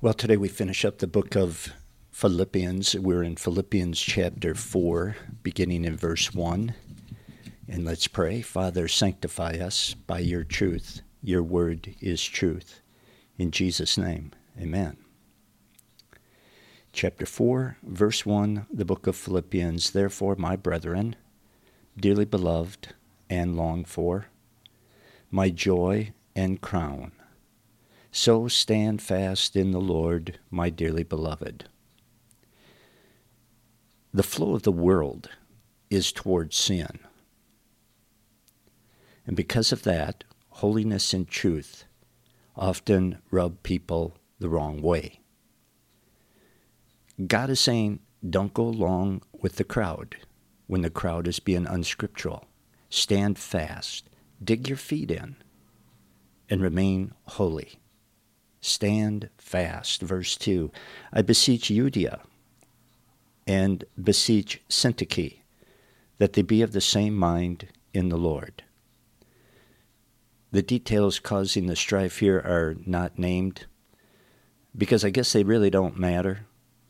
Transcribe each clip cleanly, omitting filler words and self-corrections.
Well, today we finish up the book of Philippians. We're in Philippians chapter 4, beginning in verse 1. And let's pray. Father, sanctify us by your truth. Your word is truth. In Jesus' name, amen. Chapter 4, verse 1, the book of Philippians. Therefore, my brethren, dearly beloved and longed for, my joy and crown, so stand fast in the Lord, my dearly beloved. The flow of the world is towards sin. And because of that, holiness and truth often rub people the wrong way. God is saying, don't go along with the crowd when the crowd is being unscriptural. Stand fast, dig your feet in, and remain holy. Stand fast. Verse 2, I beseech Euodia and beseech Syntyche that they be of the same mind in the Lord. The details causing the strife here are not named because I guess they really don't matter.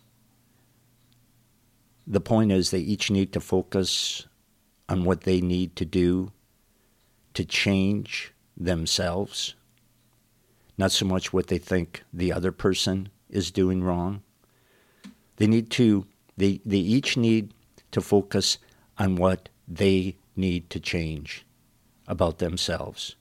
The point is they each need to focus on what they need to do to change themselves. Not so much what they think the other person is doing wrong. They each need to focus on what they need to change about themselves.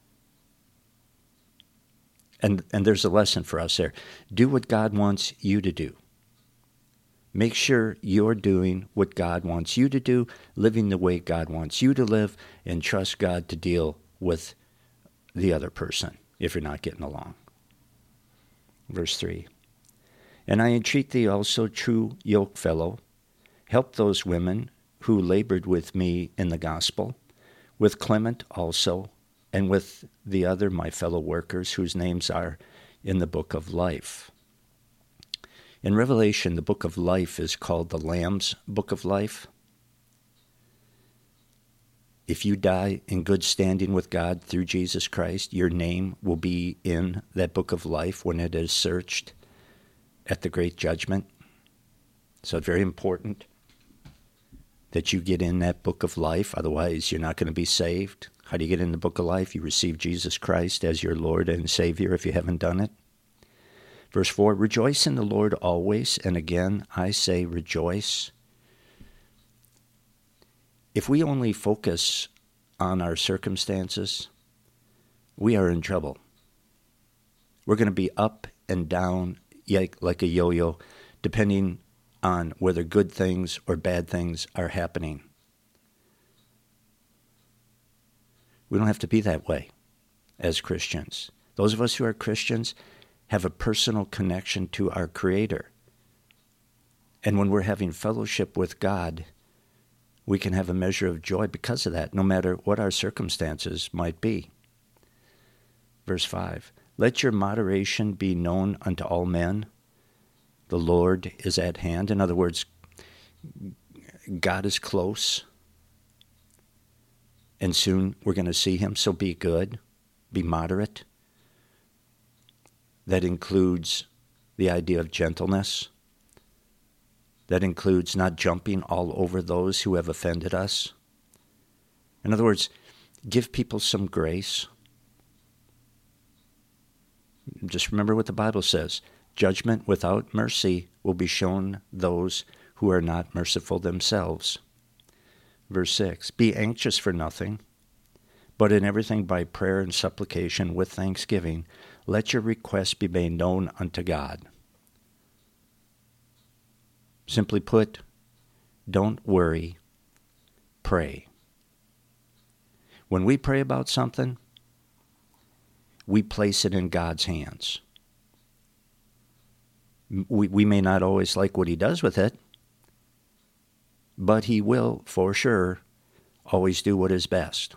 And there's a lesson for us there. Do what God wants you to do. Make sure you're doing what God wants you to do, living the way God wants you to live, and trust God to deal with the other person if you're not getting along. Verse 3, and I entreat thee also, true yokefellow, help those women who labored with me in the gospel, with Clement also, and with the other my fellow workers whose names are in the book of life. In Revelation, the book of life is called the Lamb's book of life. If you die in good standing with God through Jesus Christ, your name will be in that book of life when it is searched at the great judgment. So it's very important that you get in that book of life. Otherwise, you're not going to be saved. How do you get in the book of life? You receive Jesus Christ as your Lord and Savior if you haven't done it. Verse 4, rejoice in the Lord always. And again, I say rejoice. If we only focus on our circumstances, we are in trouble. We're going to be up and down like a yo-yo, depending on whether good things or bad things are happening. We don't have to be that way as Christians. Those of us who are Christians have a personal connection to our Creator. And when we're having fellowship with God, we can have a measure of joy because of that, no matter what our circumstances might be. Verse 5, let your moderation be known unto all men. The Lord is at hand. In other words, God is close. And soon we're going to see him, so be good, be moderate. That includes the idea of gentleness. That includes not jumping all over those who have offended us. In other words, give people some grace. Just remember what the Bible says. Judgment without mercy will be shown those who are not merciful themselves. Verse 6, be anxious for nothing, but in everything by prayer and supplication with thanksgiving, let your requests be made known unto God. Simply put, don't worry, pray. When we pray about something, we place it in God's hands. We may not always like what he does with it, but he will, for sure, always do what is best.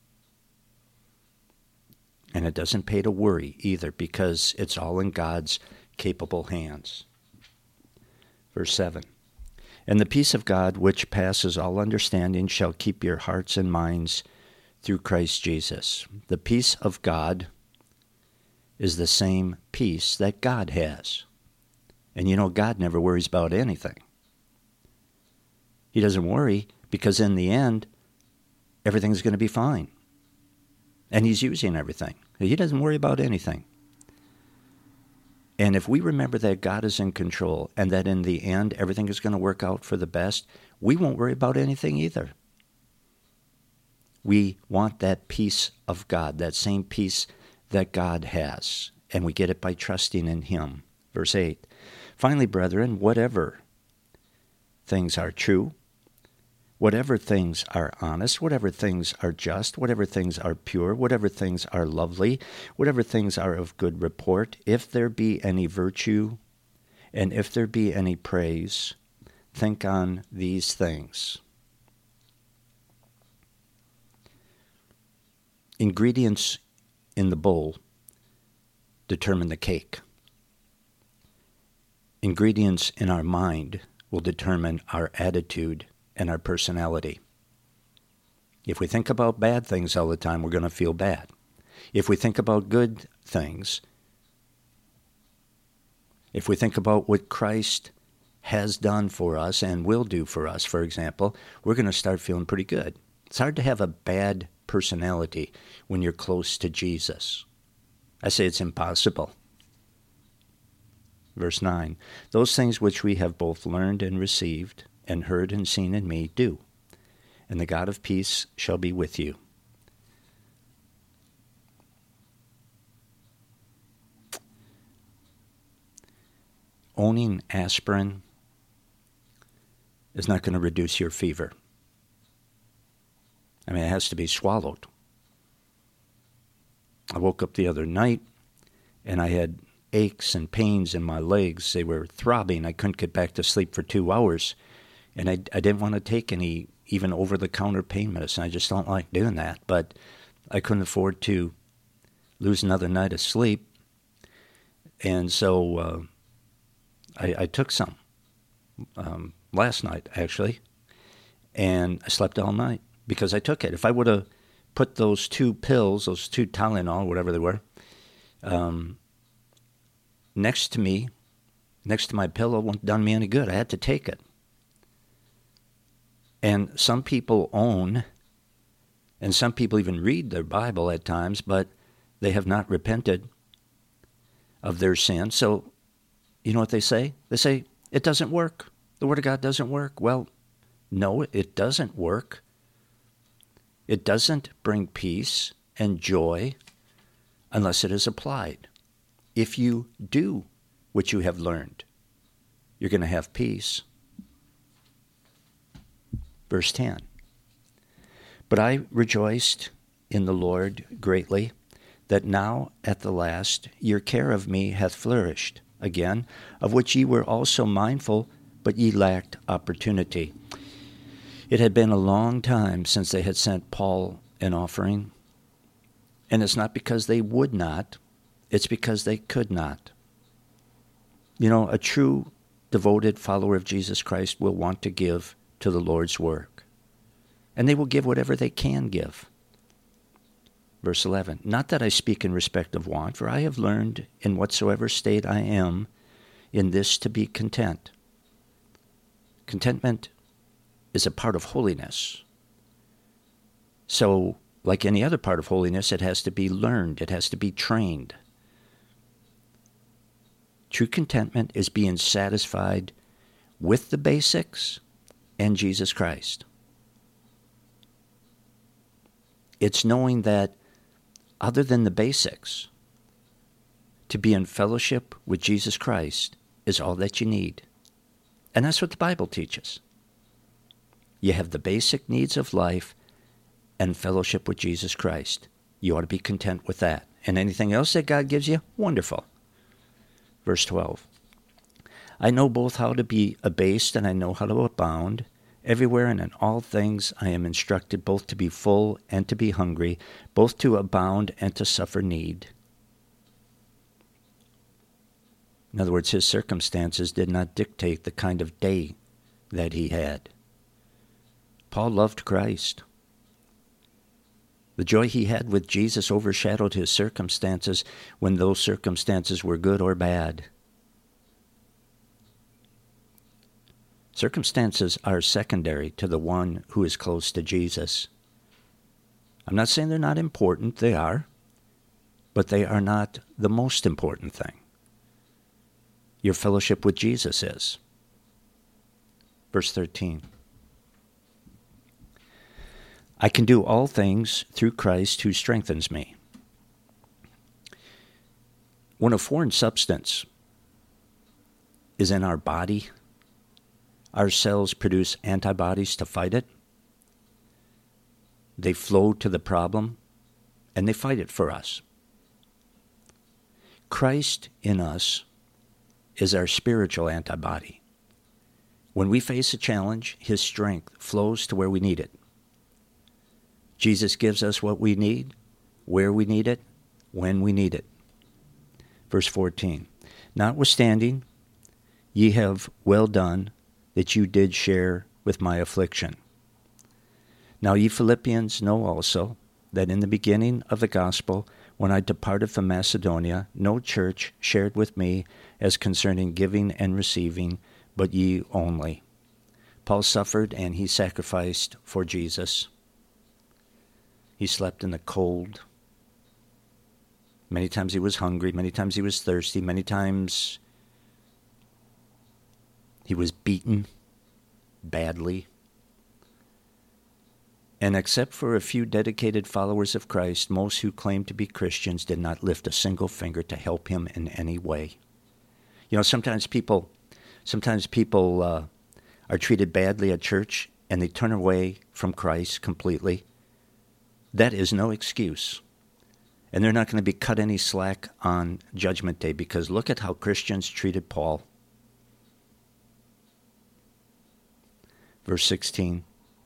And it doesn't pay to worry either, because it's all in God's capable hands. Verse 7, and the peace of God, which passes all understanding, shall keep your hearts and minds through Christ Jesus. The peace of God is the same peace that God has. And you know, God never worries about anything. He doesn't worry because in the end, everything's going to be fine. And he's using everything. He doesn't worry about anything. And if we remember that God is in control and that in the end, everything is going to work out for the best, we won't worry about anything either. We want that peace of God, that same peace that God has. And we get it by trusting in him. Verse 8. Finally, brethren, whatever things are true, whatever things are honest, whatever things are just, whatever things are pure, whatever things are lovely, whatever things are of good report, if there be any virtue, and if there be any praise, think on these things. Ingredients in the bowl determine the cake. Ingredients in our mind will determine our attitude and our personality. If we think about bad things all the time, we're going to feel bad. If we think about good things, if we think about what Christ has done for us and will do for us, for example, we're going to start feeling pretty good. It's hard to have a bad personality when you're close to Jesus. I say it's impossible. Verse 9, those things which we have both learned and received and heard and seen in me, do, and the God of peace shall be with you. Owning aspirin is not going to reduce your fever. I mean, it has to be swallowed. I woke up the other night, and I had aches and pains in my legs. They were throbbing. I couldn't get back to sleep for 2 hours. And I didn't want to take any even over-the-counter pain medicine. I just don't like doing that. But I couldn't afford to lose another night of sleep. And so I took some last night, actually. And I slept all night because I took it. If I would have put those 2 pills, those 2 Tylenol, whatever they were, next to me, next to my pillow, wouldn't done me any good. I had to take it. And some people own, and some people even read their Bible at times, but they have not repented of their sin. So, you know what they say? They say, it doesn't work. The Word of God doesn't work. Well, no, it doesn't work. It doesn't bring peace and joy unless it is applied. If you do what you have learned, you're going to have peace. Verse 10. But I rejoiced in the Lord greatly, that now at the last your care of me hath flourished again, of which ye were also mindful, but ye lacked opportunity. It had been a long time since they had sent Paul an offering, and it's not because they would not, it's because they could not. You know, a true devoted follower of Jesus Christ will want to give to the Lord's work, and they will give whatever they can give. Verse 11, not that I speak in respect of want, for I have learned in whatsoever state I am in this to be content. Contentment is a part of holiness. So, like any other part of holiness, it has to be learned. It has to be trained. True contentment is being satisfied with the basics and Jesus Christ. It's knowing that other than the basics, to be in fellowship with Jesus Christ is all that you need. And that's what the Bible teaches. You have the basic needs of life and fellowship with Jesus Christ. You ought to be content with that. And anything else that God gives you, wonderful. Verse 12. I know both how to be abased and I know how to abound. Everywhere and in all things I am instructed both to be full and to be hungry, both to abound and to suffer need. In other words, his circumstances did not dictate the kind of day that he had. Paul loved Christ. The joy he had with Jesus overshadowed his circumstances when those circumstances were good or bad. Circumstances are secondary to the one who is close to Jesus. I'm not saying they're not important, they are, but they are not the most important thing. Your fellowship with Jesus is. Verse 13. I can do all things through Christ who strengthens me. When a foreign substance is in our body, our cells produce antibodies to fight it. They flow to the problem, and they fight it for us. Christ in us is our spiritual antibody. When we face a challenge, his strength flows to where we need it. Jesus gives us what we need, where we need it, when we need it. Verse 14, notwithstanding, ye have well done that you did share with my affliction. Now ye Philippians know also that in the beginning of the gospel, when I departed from Macedonia, no church shared with me as concerning giving and receiving, but ye only. Paul suffered and he sacrificed for Jesus. He slept in the cold. Many times he was hungry. Many times he was thirsty. Many times he was beaten badly. And except for a few dedicated followers of Christ, most who claimed to be Christians did not lift a single finger to help him in any way. You know, sometimes people are treated badly at church and they turn away from Christ completely. That is no excuse. And they're not going to be cut any slack on Judgment Day, because look at how Christians treated Paul. Verse 16.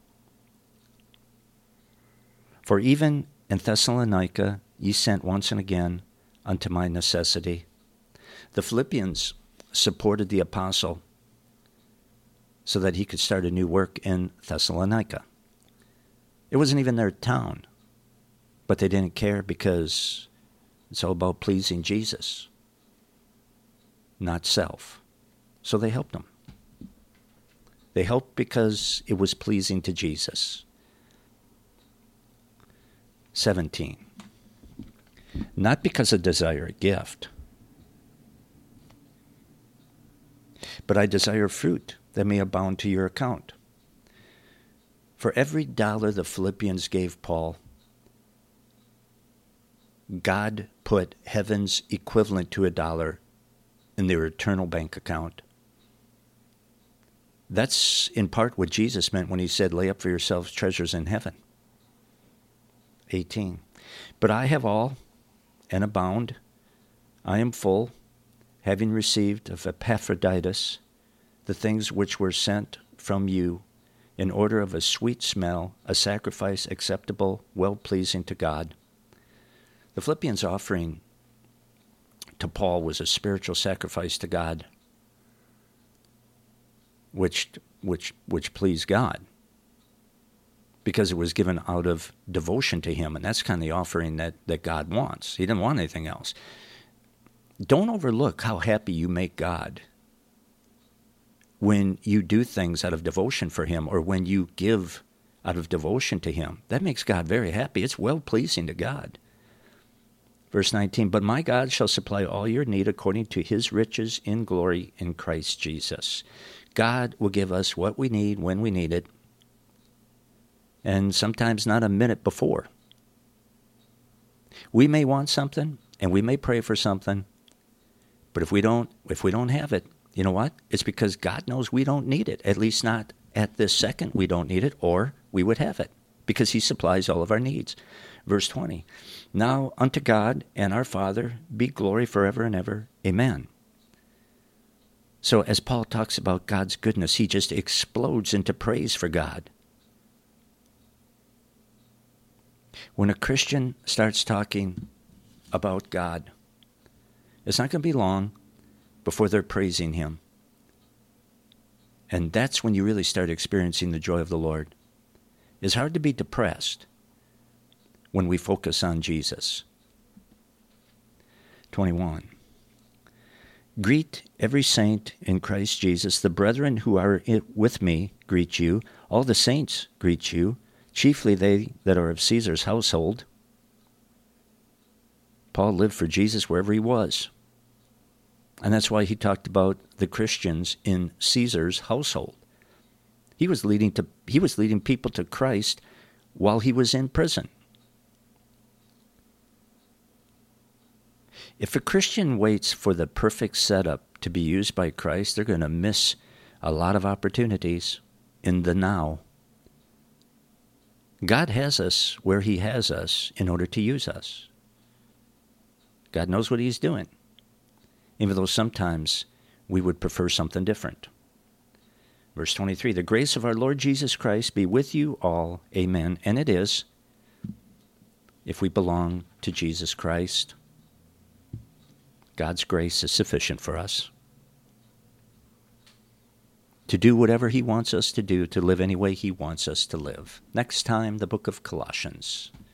For even in Thessalonica ye sent once and again unto my necessity. The Philippians supported the apostle so that he could start a new work in Thessalonica. It wasn't even their town, but they didn't care because it's all about pleasing Jesus, not self. So they helped him. They helped because it was pleasing to Jesus. 17. Not because I desire a gift, but I desire fruit that may abound to your account. For every $1 the Philippians gave Paul, God put heaven's equivalent to $1 in their eternal bank account. That's in part what Jesus meant when he said, lay up for yourselves treasures in heaven. 18. But I have all and abound. I am full, having received of Epaphroditus the things which were sent from you in order of a sweet smell, a sacrifice acceptable, well-pleasing to God. The Philippians' offering to Paul was a spiritual sacrifice to God, which pleased God, because it was given out of devotion to him, and that's kind of the offering that God wants. He didn't want anything else. Don't overlook how happy you make God when you do things out of devotion for him, or when you give out of devotion to him. That makes God very happy. It's well-pleasing to God. Verse 19, but my God shall supply all your need according to his riches in glory in Christ Jesus. God will give us what we need when we need it, and sometimes not a minute before. We may want something, and we may pray for something, but if we don't have it, you know what? It's because God knows we don't need it, at least not at this second we don't need it, or we would have it, because he supplies all of our needs. Verse 20, now unto God and our Father be glory forever and ever. Amen. So as Paul talks about God's goodness, he just explodes into praise for God. When a Christian starts talking about God, it's not going to be long before they're praising him. And that's when you really start experiencing the joy of the Lord. It's hard to be depressed when we focus on Jesus. 21. Greet every saint in Christ Jesus. The brethren who are with me greet you. All the saints greet you, chiefly they that are of Caesar's household. Paul lived for Jesus wherever he was. And that's why he talked about the Christians in Caesar's household. He was leading people to Christ while he was in prison. If a Christian waits for the perfect setup to be used by Christ, they're going to miss a lot of opportunities in the now. God has us where he has us in order to use us. God knows what he's doing, even though sometimes we would prefer something different. Verse 23, the grace of our Lord Jesus Christ be with you all. Amen. And it is, if we belong to Jesus Christ. God's grace is sufficient for us to do whatever he wants us to do, to live any way he wants us to live. Next time, the book of Colossians.